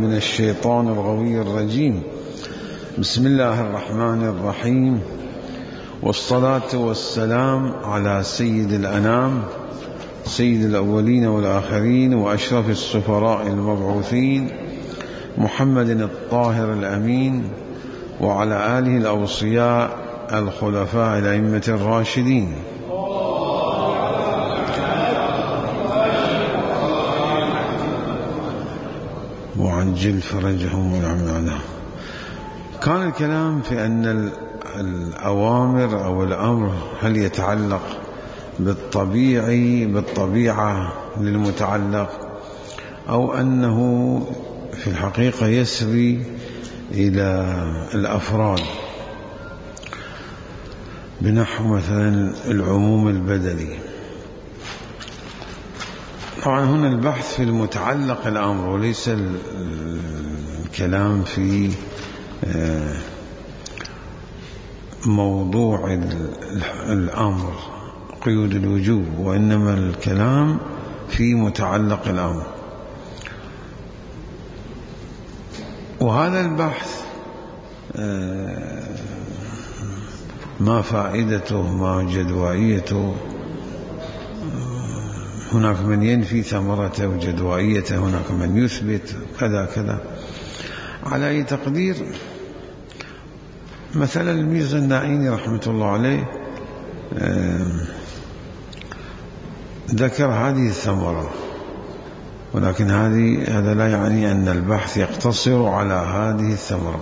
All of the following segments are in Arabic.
من الشيطان الغوي الرجيم. بسم الله الرحمن الرحيم، والصلاة والسلام على سيد الأنام، سيد الأولين والآخرين، وأشرف السفراء المبعوثين، محمد الطاهر الأمين، وعلى آله الأوصياء الخلفاء الأئمة الراشدين. وعجل فرجهم ونعم عنهم. كان الكلام في أن الأوامر أو الأمر هل يتعلق بالطبيعة للمتعلق، أو أنه في الحقيقة يسري إلى الأفراد، بنحو مثلا العموم البدني. طبعا هنا البحث في المتعلق الأمر، وليس الكلام في موضوع الأمر قيود الوجوب، وإنما الكلام في متعلق الأمر. وهذا البحث ما فائدته، ما جدوائيته، هناك من ينفي ثمرته وجدوائيته، هناك من يثبت كذا كذا. على أي تقدير، مثلا الميرزا النائيني رحمة الله عليه ذكر هذه الثمرة، ولكن هذا لا يعني أن البحث يقتصر على هذه الثمرة.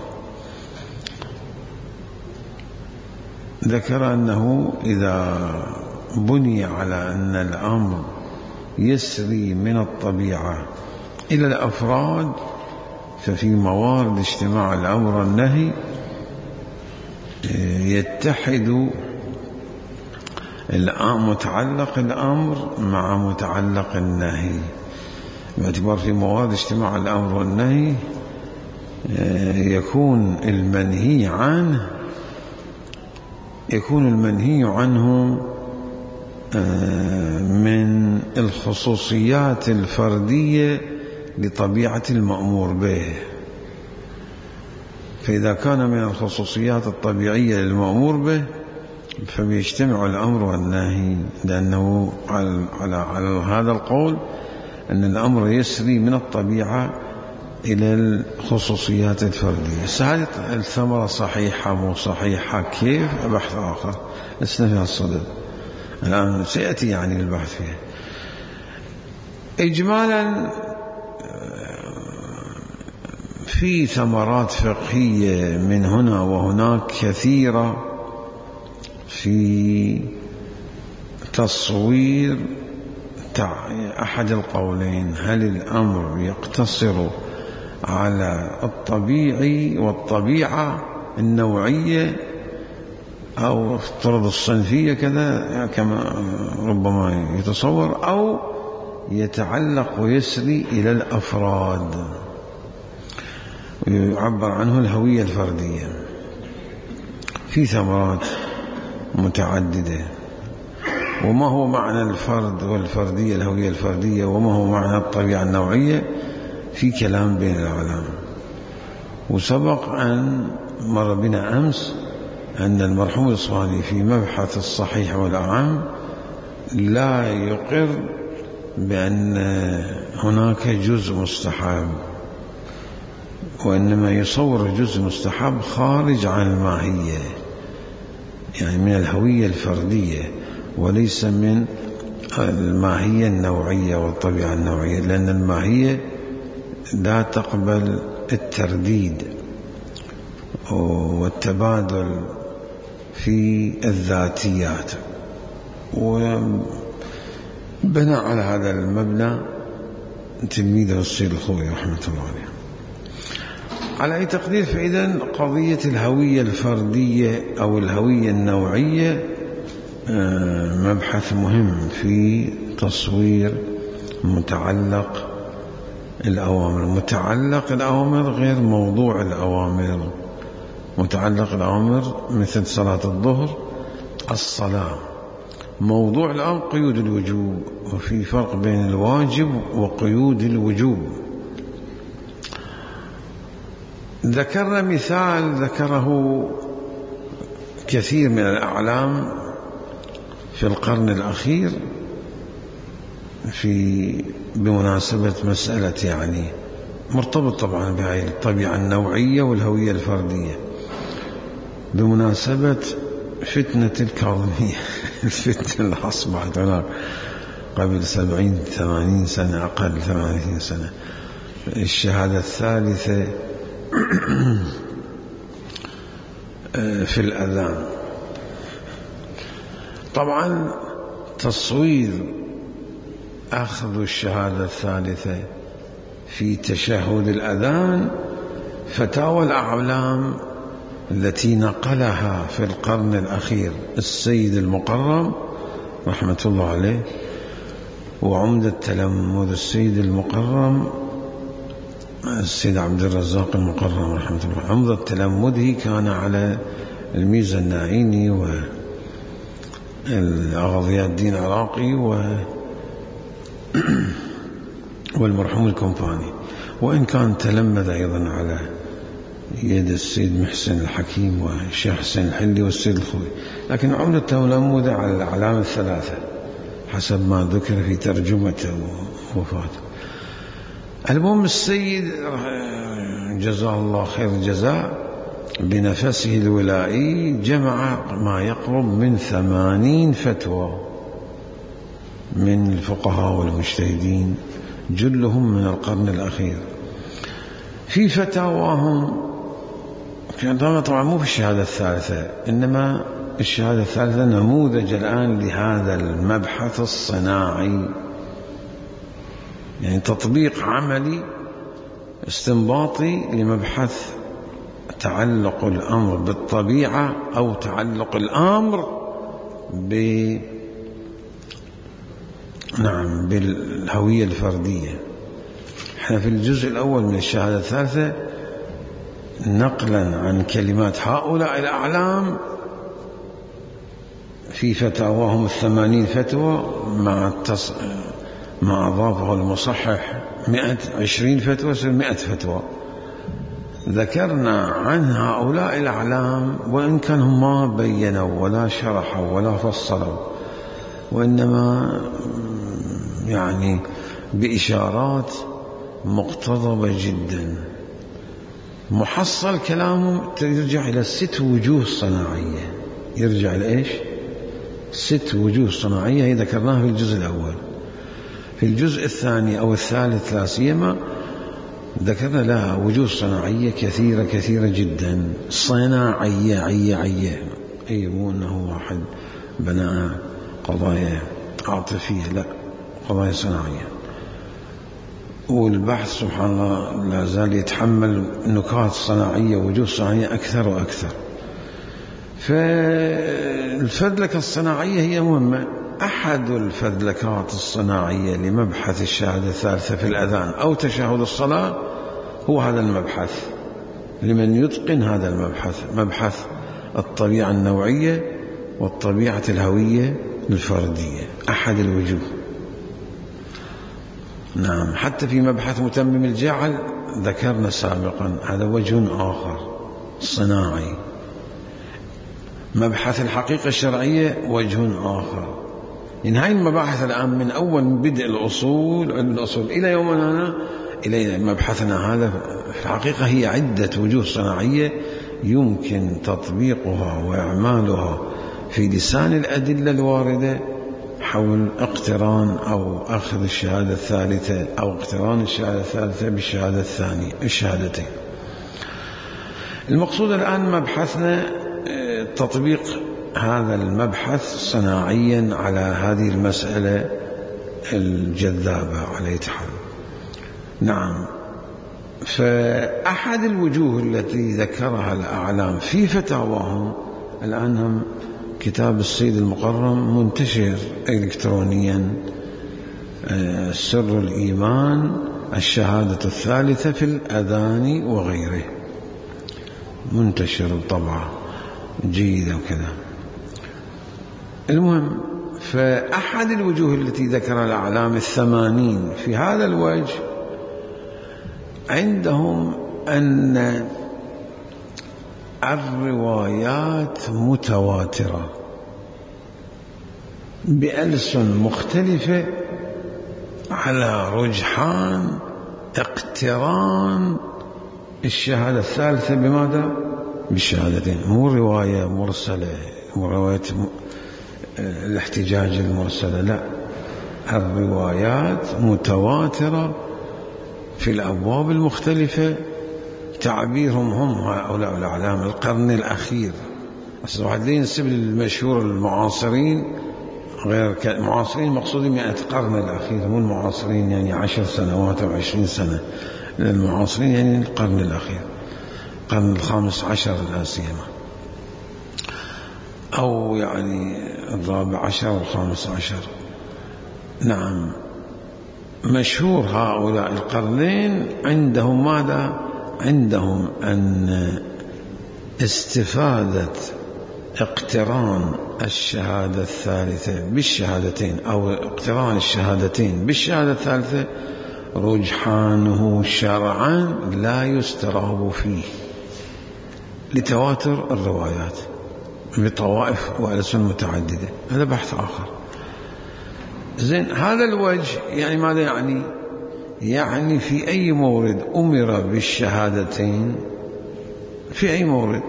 ذكر أنه إذا بني على أن الأمر يسري من الطبيعة إلى الأفراد، ففي موارد اجتماع الأمر والنهي يتحد متعلق الأمر مع متعلق النهي، باعتبار في موارد اجتماع الأمر والنهي يكون المنهي عنه من الخصوصيات الفردية لطبيعة المأمور به. فإذا كان من الخصوصيات الطبيعية للمأمور به فبيجتمع الأمر والنهي، لأنه على هذا القول أن الأمر يسري من الطبيعة إلى الخصوصيات الفردية. هذه الثمرة صحيحة مو صحيحة كيف؟ بحث آخر لسنا في الصدد الآن، سيأتي يعني البحث فيها. إجمالا في ثمرات فقهية من هنا وهناك كثيرة في تصوير أحد القولين: هل الأمر يقتصر على الطبيعي والطبيعة النوعية، أو افترض الصنفية كذا كما ربما يتصور، أو يتعلق ويسري إلى الأفراد، يعبر عنه الهوية الفردية. في ثمرات متعددة، وما هو معنى الفرد والفردية، الهوية الفردية، وما هو معنى الطبيعة النوعية، في كلام بين العلماء. وسبق أن مر بنا أمس أن المرحوم الإصفهاني في مبحث الصحيح والأعم لا يقر بأن هناك جزء مستحب، وإنما يصور الجزء مستحب خارج عن الماهية، يعني من الهوية الفردية، وليس من الماهية النوعية والطبيعة النوعية، لأن الماهية لا تقبل الترديد والتبادل في الذاتيات. وبناء على هذا المبنى تلميذه السيد الخوي رحمة الله عليه. على أي تقدير، فإذا قضية الهوية الفردية أو الهوية النوعية مبحث مهم في تصوير متعلق الأوامر. متعلق الأوامر غير موضوع الأوامر. متعلق الأوامر مثل صلاة الظهر الصلاة، موضوع الأمر قيود الوجوب، وفي فرق بين الواجب وقيود الوجوب. ذكرنا مثال ذكره كثير من الأعلام في القرن الأخير بمناسبة مسألة يعني مرتبط طبعا بهذه الطبيعة النوعية والهوية الفردية، بمناسبة فتنة الكاظمية الفتنة اللي أصبحت هناك قبل 70-80 سنة، أقل 80 سنة، الشهادة الثالثة في الأذان. طبعا تصوير أخذ الشهادة الثالثة في تشهد الأذان فتاوى الأعلام التي نقلها في القرن الأخير السيد المقرم رحمة الله عليه وعمدة التلمذ السيد المقرم السيد عبد الرزاق المقرم رحمة الله. عمدة تلمذه كان على الميزة الناعيني والأغضياء الدين العراقي والمرحوم الكومباني، وإن كان تلمذ أيضا على يد السيد محسن الحكيم والشيخ حسين الحلي والسيد الخوي، لكن عمدة تلمذه على الأعلام الثلاثة حسب ما ذكر في ترجمته ووفاته. المهم السيد جزاه الله خير الجزاء بنفسه الولائي جمع ما يقرب من 80 فتوى من الفقهاء والمجتهدين جلهم من القرن الأخير. في فتاواهم طبعا مو في الشهادة الثالثة، إنما الشهادة الثالثة نموذج الآن لهذا المبحث الصناعي، يعني تطبيق عملي استنباطي لمبحث تعلق الأمر بالطبيعة أو تعلق الأمر بالهوية الفردية. احنا في الجزء الأول من الشهادة الثالثة نقلا عن كلمات هؤلاء الأعلام في فتاواهم 80 فتوى مع أضافه المصحح 120 فتوى، 100 فتوى. ذكرنا عن هؤلاء الأعلام وإن كانوا ما بينوا ولا شرحوا ولا فصلوا، وإنما يعني بإشارات مقتضبة جدا. محصل كلامهم يرجع إلى 6 وجوه صناعية. يرجع إلى إيش؟ 6 وجوه صناعية هي ذكرناها في الجزء الأول. في الجزء الثاني أو الثالث لا سيما ذكرنا لها وجوه صناعية كثيرة جدا. صناعية عية أي مو أنه واحد بنى قضايا عاطفية، لا، قضايا صناعية. والبحث سبحان الله لا زال يتحمل نكات صناعية ووجوه صناعية أكثر وأكثر. فالفذلكة الصناعية هي مهمة. أحد الفذلكات الصناعية لمبحث الشهادة الثالثة في الأذان أو تشهد الصلاة هو هذا المبحث، لمن يتقن هذا المبحث، مبحث الطبيعة النوعية والطبيعة الهوية الفردية، أحد الوجوه. نعم، حتى في مبحث متمم الجعل ذكرنا سابقا هذا وجه آخر صناعي. مبحث الحقيقة الشرعية وجه آخر. يعني هاي المباحث الآن من أول بدء الأصول علم الأصول إلى يومنا إلى مبحثنا هذا في الحقيقة هي عدة وجوه صناعية يمكن تطبيقها وإعمالها في لسان الأدلة الواردة حول اقتران أو أخذ الشهادة الثالثة أو اقتران الشهادة الثالثة بالشهادة الثانية، الشهادتين. المقصود الآن مبحثنا تطبيق هذا المبحث صناعيا على هذه المسألة الجذابة على يتحل. نعم، فأحد الوجوه التي ذكرها الأعلام في فتاواهم الآن هم كتاب السيد المقرم منتشر إلكترونيا، سر الإيمان الشهادة الثالثة في الأذان وغيره، منتشر بطبعة جيدة وكذا. المهم، فأحد الوجوه التي ذكر الأعلام 80 في هذا الوجه عندهم أن الروايات متواترة بألسن مختلفة على رجحان اقتران الشهادة الثالثة بماذا؟ بالشهادتين، مو رواية مرسلة، مو رواية الاحتجاج المرسلة، لا، الروايات متواترة في الأبواب المختلفة. تعبيرهم هم هؤلاء الأعلام القرن الأخير. واحد لا ينسب للمشهور المعاصرين، غير المعاصرين مقصودين 100 قرن الأخير، مو المعاصرين يعني 10 سنوات أو 20 سنة، المعاصرين يعني القرن الأخير، القرن الخامس عشر لا سيما، أو يعني الرابع عشر والخامس عشر. نعم، مشهور هؤلاء القرنين عندهم ماذا؟ عندهم أن استفادة اقتران الشهادة الثالثة بالشهادتين أو اقتران الشهادتين بالشهادة الثالثة رجحانه شرعا لا يستراب فيه لتواتر الروايات بطوائف وألسن متعددة. هذا بحث آخر. زين، هذا الوجه يعني ماذا يعني؟ يعني في أي مورد أمر بالشهادتين، في أي مورد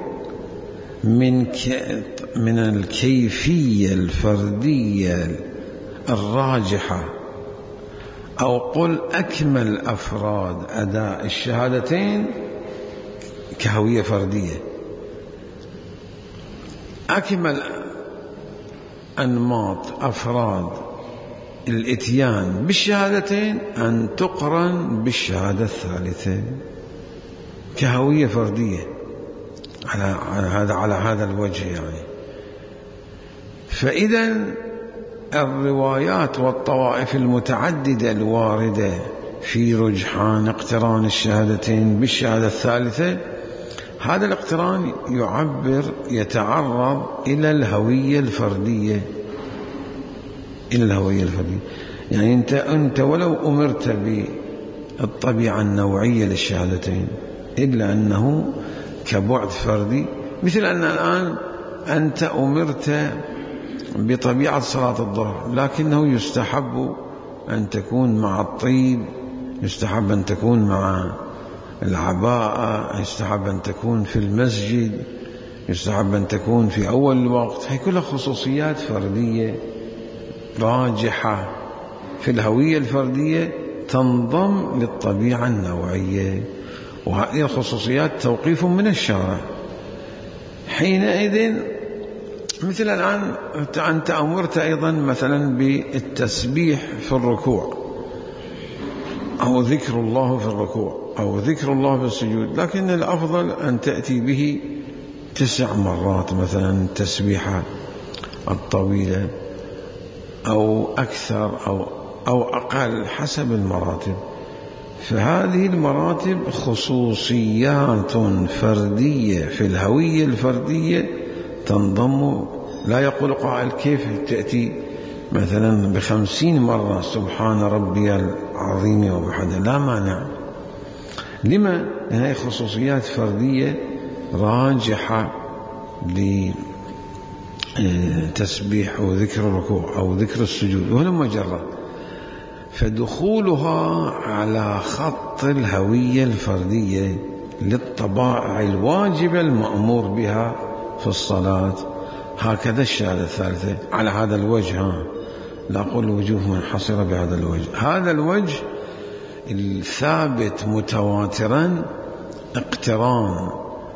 من الكيفية الفردية الراجحة، أو قل أكمل أفراد أداء الشهادتين كهوية فردية، أكمل أنماط أفراد الإتيان بالشهادتين أن تقرن بالشهادة الثالثة كهوية فردية على هذا الوجه يعني. فإذا الروايات والطوائف المتعددة الواردة في رجحان اقتران الشهادتين بالشهادة الثالثة، هذا الاقتران يتعرض إلى الهوية الفردية، إلى الهوية الفردية. يعني أنت ولو أمرت بالطبيعة النوعية للشهادتين، إلا أنه كبعد فردي، مثل أن الآن أنت أمرت بطبيعة صلاة الظهر، لكنه يستحب أن تكون مع الطيب، يستحب أن تكون مع العباءة، يستحب أن تكون في المسجد، يستحب أن تكون في أول الوقت. هي كلها خصوصيات فردية راجحة في الهوية الفردية تنضم للطبيعة النوعية، وهذه الخصوصيات توقيف من الشارع. حينئذ مثل الآن أنت أمرت أيضا مثلا بالتسبيح في الركوع، أو ذكر الله في الركوع، أو ذكر الله في السجود، لكن الأفضل أن تأتي به 9 مرات مثلا التسبيحة الطويلة، أو أكثر أو أقل حسب المراتب. فهذه المراتب خصوصيات فردية في الهوية الفردية تنضم. لا يقول قائل كيف تأتي مثلا ب50 مرة سبحان ربي العظيم وبحمده، لا مانع. لما؟ لأنها خصوصيات فردية راجحة لتسبيح وذكر الركوع أو ذكر السجود وهلم جرا. فدخولها على خط الهوية الفردية للطبائع الواجبة المأمور بها في الصلاة، هكذا الشهادة الثالثة على هذا الوجه. لا أقول وجوه منحصرة بهذا الوجه. هذا الوجه الثابت متواترا اقتران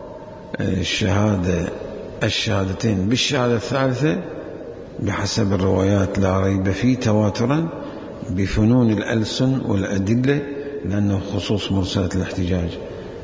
الشهادتين بالشهادة الثالثة بحسب الروايات لا ريب فيه تواترا بفنون الألسن والأدلة، لأنه خصوص مرسلة الاحتجاج.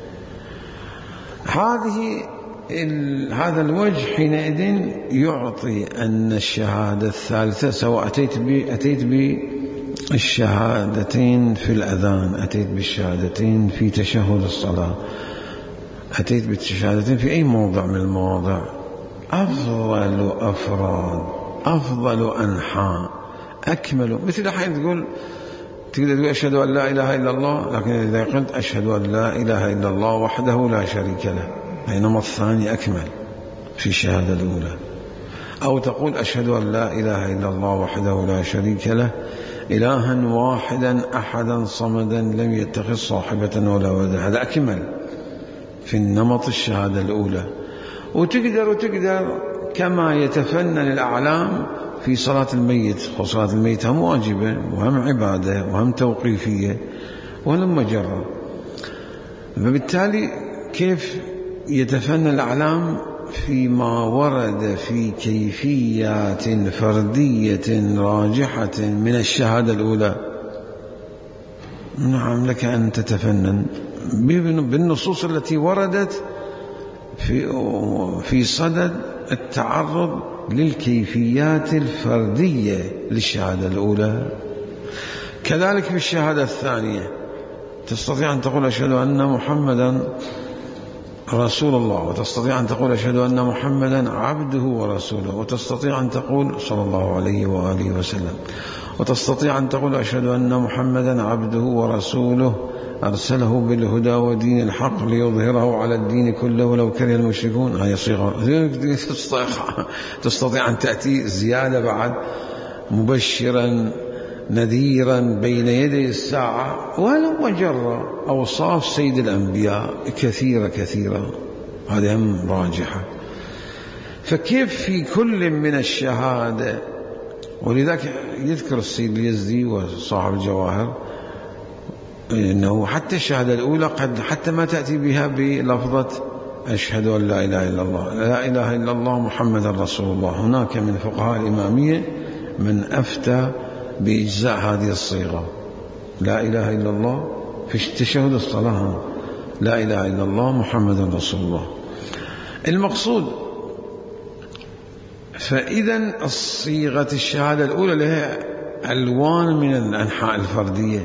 هذا الوجه حينئذ يعطي أن الشهادة الثالثة، سواء أتيت بالشهادتين في الأذان، أتيت بالشهادتين في تشهد الصلاة، أتيت بالشهادتين في أي موضع من المواضع، أفضل أفراد، أفضل أنحاء، أكمل. مثل الحين تقدر تقول أشهد أن لا إله إلا الله، لكن إذا قلت أشهد أن لا إله إلا الله وحده لا شريك له، النمط الثاني أكمل في الشهادة الأولى. أو تقول أشهد أن لا إله إلا الله وحده لا شريك له إلها واحدا أحدا صمدا لم يتخذ صاحبة ولا ولدا. هذا أكمل في النمط الشهادة الأولى. وتقدر كما يتفنن الأعلام في صلاة الميت، وصلاة الميت هم واجبة وهم عبادة وهم توقيفية ولم مجرة. فبالتالي كيف يتفنن الأعلام فيما ورد في كيفيات فردية راجحة من الشهادة الأولى؟ نعم، لك أن تتفنن بالنصوص التي وردت في صدد التعرض للكيفيات الفردية للشهادة الأولى. كذلك في الشهادة الثانية تستطيع أن تقول أشهد أن محمدا رسول الله، وتستطيع أن تقول أشهد أن محمدا عبده ورسوله، وتستطيع أن تقول صلى الله عليه وآله وسلم، وتستطيع أن تقول أشهد أن محمدا عبده ورسوله أرسله بالهدى ودين الحق ليظهره على الدين كله ولو كره المشركون. هذه صيغة. تستطيع أن تأتي زيادة بعد: مبشرا نذيرا بين يدي الساعة ولو مجرة. أوصاف سيد الأنبياء كثيرة هذه هم راجحة. فكيف في كل من الشهادة؟ ولذلك يذكر السيد اليزدي وصاحب الجواهر إنه حتى الشهادة الأولى قد حتى ما تأتي بها بلفظة أشهد أن لا إله إلا الله، لا إله إلا الله محمد رسول الله. هناك من فقهاء الإمامية من أفتى بإجزاء هذه الصيغة، لا إله إلا الله في تشهد الصلاة، لا إله إلا الله محمد رسول الله. المقصود فإذا الصيغة الشهادة الأولى لها ألوان من الأنحاء الفردية،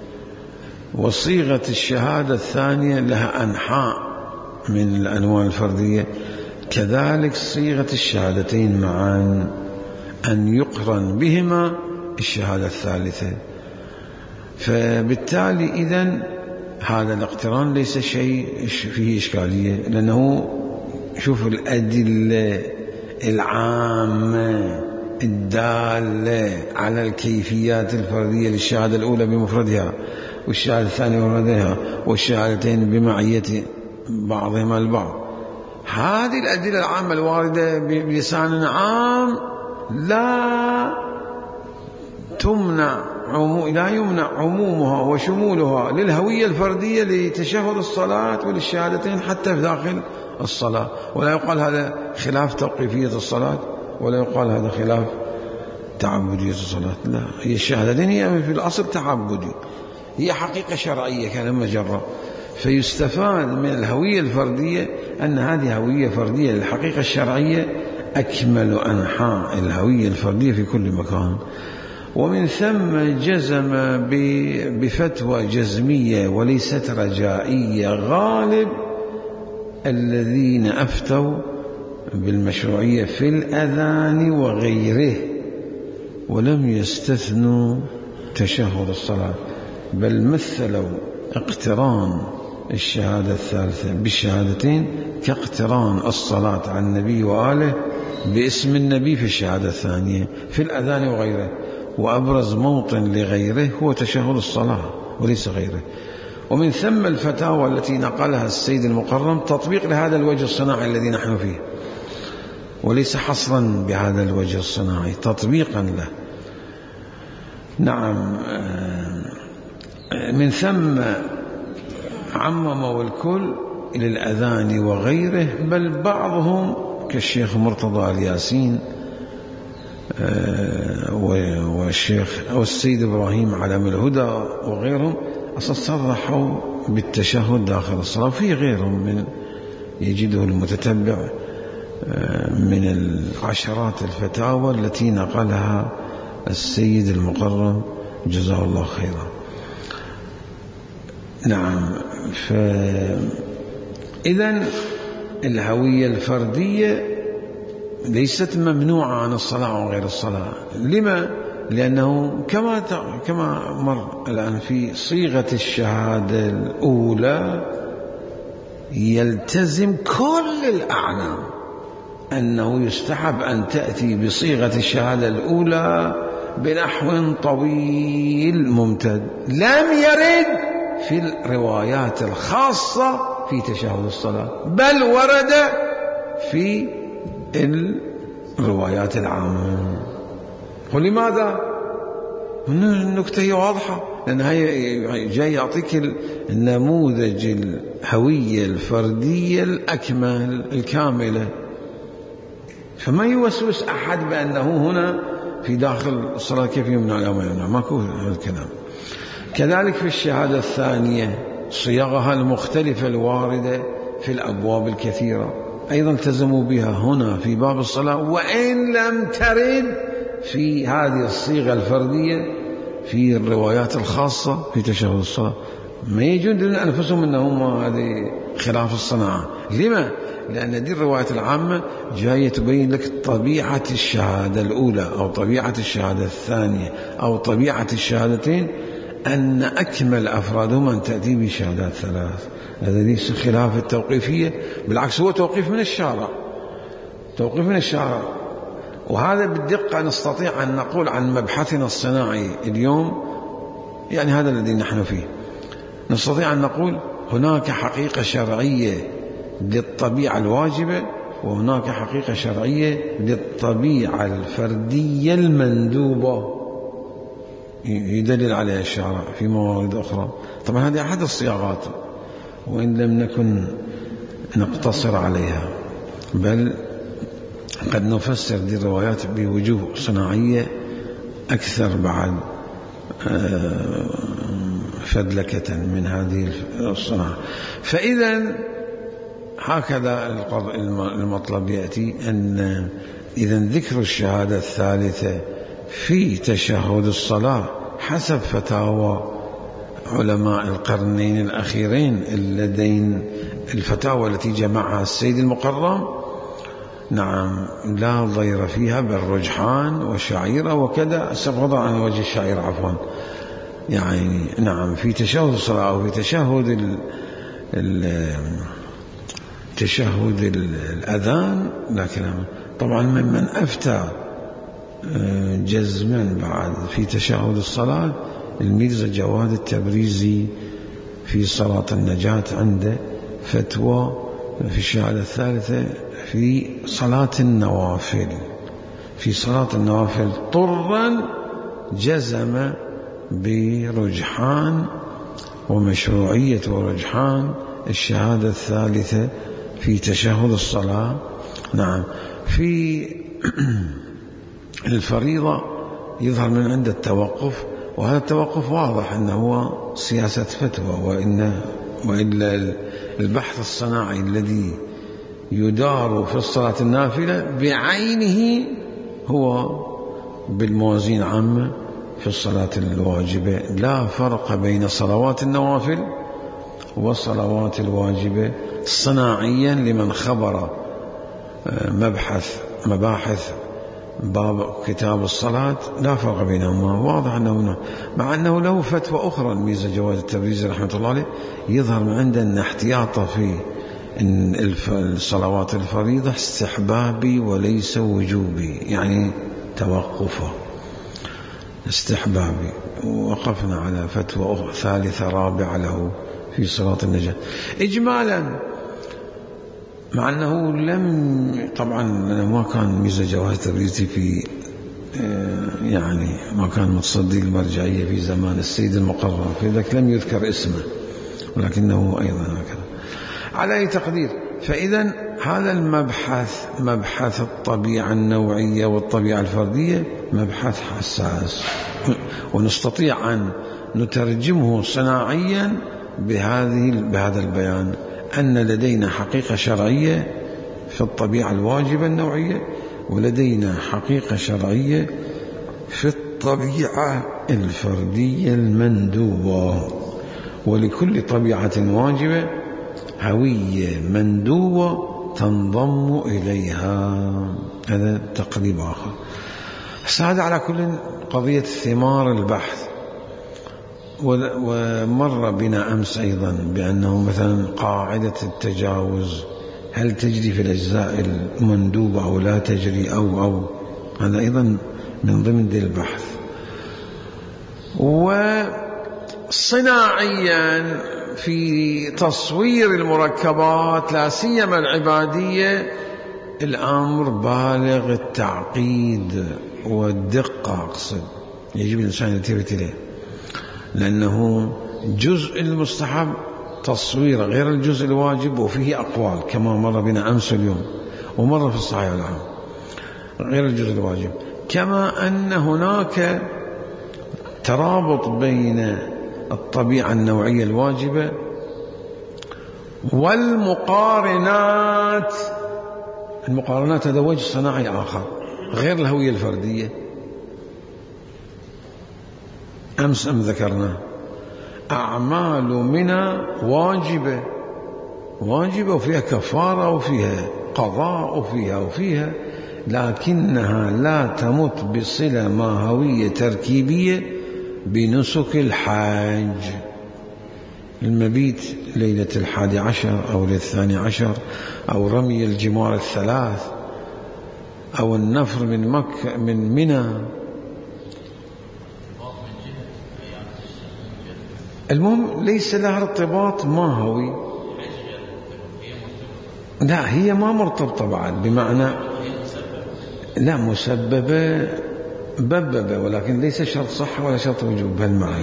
وصيغة الشهادة الثانية لها أنحاء من الأنواع الفردية. كذلك صيغة الشهادتين معا أن يقرن بهما الشهادة الثالثة. فبالتالي إذن هذا الاقتران ليس شيء فيه إشكالية، لأنه شوف الأدلة العامة الدالة على الكيفيات الفردية للشهادة الأولى بمفردها، والشهادة الثانية بمفردها، والشهادتين بمعية بعضهما البعض. هذه الأدلة العامة الواردة بلسان عام لا يمنع عمومها وشمولها للهوية الفردية لتشهد الصلاة وللشهادتين حتى في داخل الصلاة. ولا يقال هذا خلاف توقيفية الصلاة، ولا يقال هذا خلاف تعبدية الصلاة. لا، هي الشهادتين هي في الأصل تعبدي، هي حقيقة شرعية كلمة جرة. فيستفاد من الهوية الفردية أن هذه هوية فردية للحقيقة الشرعية أكمل أنحاء الهوية الفردية في كل مكان. ومن ثم جزم بفتوى جزمية وليست رجائية غالب الذين أفتوا بالمشروعية في الأذان وغيره، ولم يستثنوا تشهد الصلاة، بل مثلوا اقتران الشهادة الثالثة بالشهادتين كاقتران الصلاة على النبي وآله باسم النبي في الشهادة الثانية في الأذان وغيره. وأبرز موطن لغيره هو تشهد الصلاة وليس غيره. ومن ثم الفتاوى التي نقلها السيد المقرم تطبيق لهذا الوجه الصناعي الذي نحن فيه، وليس حصرا بهذا الوجه الصناعي، تطبيقا له. نعم، من ثم عمموا الكل إلى الأذان وغيره، بل بعضهم كالشيخ مرتضى الياسين والشيخ أو السيد إبراهيم علم الهدى وغيرهم أصلا صرحوا بالتشهد داخل الصلاة. وفي غيرهم من يجده المتتبع من العشرات الفتاوى التي نقلها السيد المقرم جزاه الله خيرا. نعم، فإذن الهوية الفردية ليست ممنوعة عن الصلاة وغير الصلاة. لما؟ لأنه كما مر الآن في صيغة الشهادة الأولى يلتزم كل الأعلام أنه يستحب أن تأتي بصيغة الشهادة الأولى بنحو طويل ممتد لم يرد في الروايات الخاصة في تشهد الصلاة، بل ورد في الروايات العامة. ولماذا؟ النكتة هي واضحة، لأن هي جاي يعطيك النموذج الهوية الفردية الأكمل الكاملة، فما يوسوس أحد بأنه هنا في داخل الصلاة كيف يمنع لا ما يمنع، ماكو هذا الكلام. كذلك في الشهادة الثانية صيغها المختلفة الواردة في الأبواب الكثيرة أيضا التزموا بها هنا في باب الصلاة، وإن لم ترد في هذه الصيغة الفردية في الروايات الخاصة في تشهد الصلاة. ما يجون أنفسهم أنهم هذه خلاف الصناعة. لما؟ لأن دي الروايات العامة جاية تبين لك طبيعة الشهادة الأولى أو طبيعة الشهادة الثانية أو طبيعة الشهادتين، أن أكمل أفرادهم أن تأتي بشهادات ثلاث. هذا ليس خلاف التوقيفية، بالعكس هو توقيف من الشارع، توقيف من الشارع. وهذا بالدقة نستطيع أن نقول عن مبحثنا الصناعي اليوم، يعني هذا الذي نحن فيه، نستطيع أن نقول هناك حقيقة شرعية للطبيعة الواجبة، وهناك حقيقة شرعية للطبيعة الفردية المندوبة يدلل عليها الشارع في موارد أخرى. طبعا هذه أحد الصياغات، وإن لم نكن نقتصر عليها، بل قد نفسر دي الروايات بوجوه صناعية أكثر بعد فدلكة من هذه الصناعة. فإذا هكذا المطلب يأتي، أن إذا ذكر الشهادة الثالثة في تشهد الصلاة حسب فتاوى علماء القرنين الأخيرين اللذين الفتاوى التي جمعها السيد المقرم، نعم لا ضير فيها، بل رجحان وشعيرة وكذا، استغفر عن وجه الشعير عفوا، يعني نعم في تشهد الصلاة أو في تشهد الأذان لا كلام. طبعا ممن أفتى جزما بعد في تشهد الصلاة الميرزا جواد التبريزي في صلاة النجاة عنده فتوى في الشهادة الثالثة في صلاة النوافل، في صلاة النوافل طرا جزم برجحان ومشروعية ورجحان الشهادة الثالثة في تشهد الصلاة. نعم في الفريضة يظهر من عند التوقف، وهذا التوقف واضح أنه هو سياسة فتوى، وإلا البحث الصناعي الذي يدار في الصلاة النافلة بعينه هو بالموازين عامة في الصلاة الواجبة. لا فرق بين صلوات النوافل والصلوات الواجبة صناعيا لمن خبر مباحث باب كتاب الصلاة، لا فرق بينهما، واضح أنه مع أنه له فتوى أخرى الميرزا جواد التبريزي رحمة الله عليه يظهر من عنده أن احتياطه في الصلوات الفريضة استحبابي وليس وجوبي، يعني توقفه استحبابي. ووقفنا على فتوى ثالثة رابعة له في صلاة النجاة إجمالا، مع أنه طبعا ما كان ميرزا جواد التبريزي في يعني ما كان متصدي المرجعية في زمان السيد المقرم، في ذلك لم يذكر اسمه، ولكنه أيضا هكذا على أي تقدير. فإذا هذا المبحث، مبحث الطبيعة النوعية والطبيعة الفردية، مبحث حساس، ونستطيع أن نترجمه صناعيا بهذا البيان، أن لدينا حقيقة شرعية في الطبيعة الواجبة النوعية، ولدينا حقيقة شرعية في الطبيعة الفردية المندوبة، ولكل طبيعة واجبة هوية مندوبة تنضم إليها. هذا تقريب آخر. هذا على كل قضية ثمار البحث. ومر بنا أمس أيضا بأنه مثلا قاعدة التجاوز هل تجري في الأجزاء المندوبة أو لا تجري أو هذا أيضا من ضمن ذي البحث. وصناعيا في تصوير المركبات لا سيما العبادية الأمر بالغ التعقيد والدقة، أقصد يجب الإنسان يلتفت إليه، لأنه جزء المستحب تصوير غير الجزء الواجب، وفيه أقوال كما مر بنا أمس اليوم ومر في الصحيح العام غير الجزء الواجب، كما أن هناك ترابط بين الطبيعة النوعية الواجبة والمقارنات. المقارنات هذا وجه صناعي آخر غير الهوية الفردية. أمس ذكرنا أعمال منا واجبة وفيها كفارة وفيها قضاء وفيها لكنها لا تمت بصلة ماهوية تركيبية بنسك الحاج. المبيت ليلة 11 أو ليلة 12 أو رمي الجمار 3 أو النفر من مكة من منى. المهم ليس لها ارتباط ماهوي، لا هي ما مرتبطة بعد، بمعنى لا مسببة بببة، ولكن ليس شرط صحة ولا شرط وجوب بهالمعنى.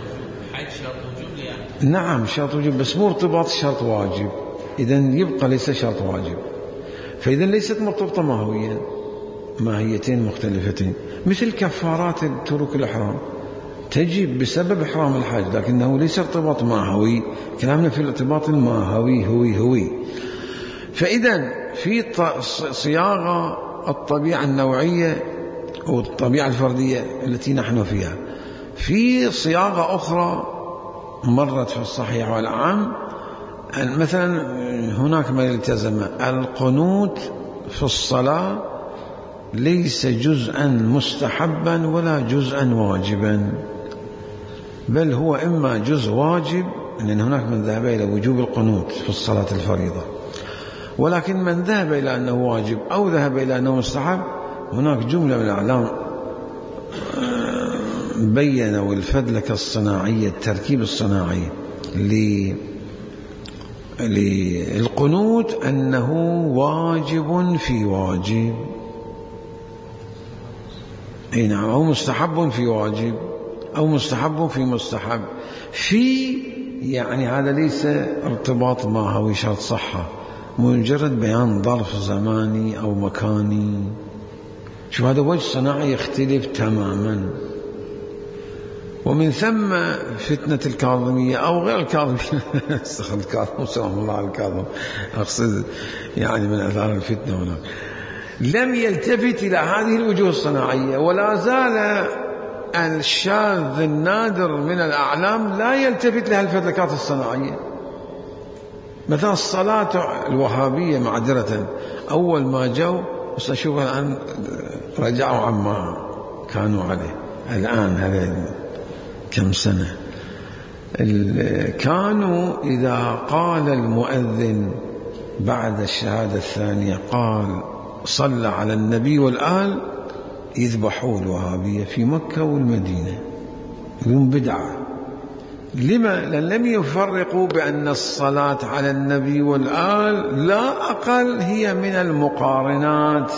نعم شرط وجوب بس مو ارتباط شرط واجب، إذن يبقى ليس شرط واجب، فإذا ليست مرتبطة ماهويا، ماهيتين مختلفتين، مثل كفارات ترك الإحرام تجب بسبب إحرام الحاج، لكنه ليس ارتباط ماهوي، كلامنا في الارتباط الماهوي هوي. فإذا في صياغة الطبيعة النوعية والطبيعة الفردية التي نحن فيها، في صياغة أخرى مرت في الصحيح والعام، مثلا هناك ما يلتزم القنوت في الصلاة ليس جزءا مستحبا ولا جزءا واجبا، بل هو إما جزء واجب، لأن هناك من ذهب إلى وجوب القنوت في الصلاة الفريضة، ولكن من ذهب إلى أنه واجب أو ذهب إلى أنه مستحب هناك جملة من الأعلام بيّنوا الفدلكة الصناعية، التركيب الصناعي للقنوت أنه واجب في واجب، أي نعم، أو مستحب في واجب أو مستحب في مستحب، يعني هذا ليس ارتباط ماهوي شرط صحة، مجرد بيان ظرف زماني أو مكاني. شوف هذا وجه صناعي يختلف تماما. ومن ثم فتنة الكاظمية أو غير الكاظمية الكاظم سلام الله على الكاظم، أقصد يعني من أثار الفتنة هناك، لم يلتفت إلى هذه الوجوه الصناعية، ولا زال الشاذ النادر من الأعلام لا يلتفت لها الفدلكات الصناعية. مثلا الصلاة الوهابية معذرة أول ما جو أشوف الآن رجعوا عما كانوا عليه، الآن هذا كم سنة كانوا إذا قال المؤذن بعد الشهادة الثانية قال صلى على النبي والآل يذبحوا الوهابية في مكة والمدينة، يوم بدعة. لما؟ لأن لم يفرقوا بأن الصلاة على النبي والآل لا أقل هي من المقارنات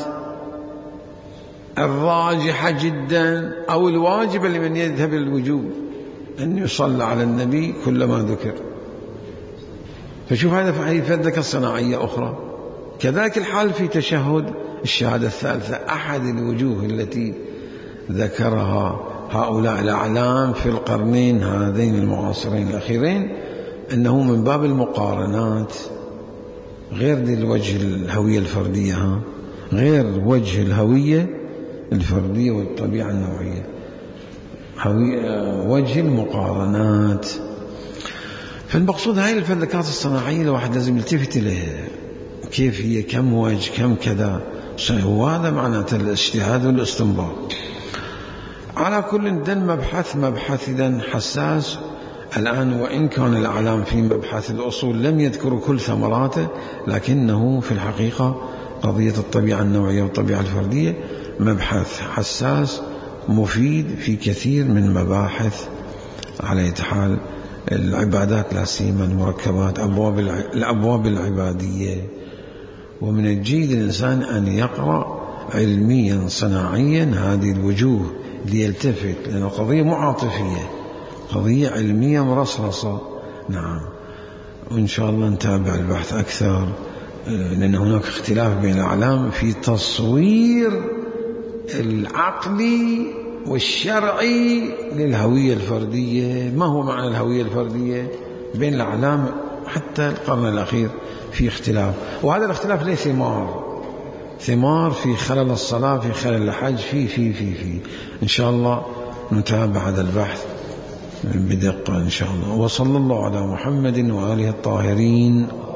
الراجحة جدا أو الواجبة لمن يذهب للوجوب أن يصلى على النبي كلما ذكر. فشوف هذا في فدلكة الصناعية أخرى. كذلك الحال في تشهد الشهادة الثالثة، أحد الوجوه التي ذكرها هؤلاء الأعلام في القرنين هذين المعاصرين الأخيرين أنه من باب المقارنات، غير ذي الوجه الهوية الفردية، غير وجه الهوية الفردية والطبيعة النوعية، وجه المقارنات. فالمقصود هاي الفدلكات الصناعية الواحد لازم يلتفت إليها، كيف هي، كم وجه، كم كذا، وهذا معناته الاجتهاد والاستنباط. على كل ده مبحث إذن حساس الآن، وإن كان الأعلام في مبحث الأصول لم يذكر كل ثمراته، لكنه في الحقيقة قضية الطبيعة النوعية والطبيعة الفردية مبحث حساس مفيد في كثير من مباحث على حال العبادات، لا سيما المركبات، الأبواب العبادية. ومن الجيد الإنسان أن يقرأ علميا صناعيا هذه الوجوه ليلتفت، لأن القضية مو عاطفية، قضية علمية مرصرصة. نعم، وإن شاء الله نتابع البحث أكثر، لأن هناك اختلاف بين الأعلام في تصوير العقلي والشرعي للهوية الفردية. ما هو معنى الهوية الفردية بين الأعلام حتى القرن الأخير في اختلاف، وهذا الاختلاف ليس ثمار في خلل الصلاة، في خلل الحج، في إن شاء الله نتابع هذا البحث بدقة إن شاء الله. وصلى الله على محمد وآله الطاهرين.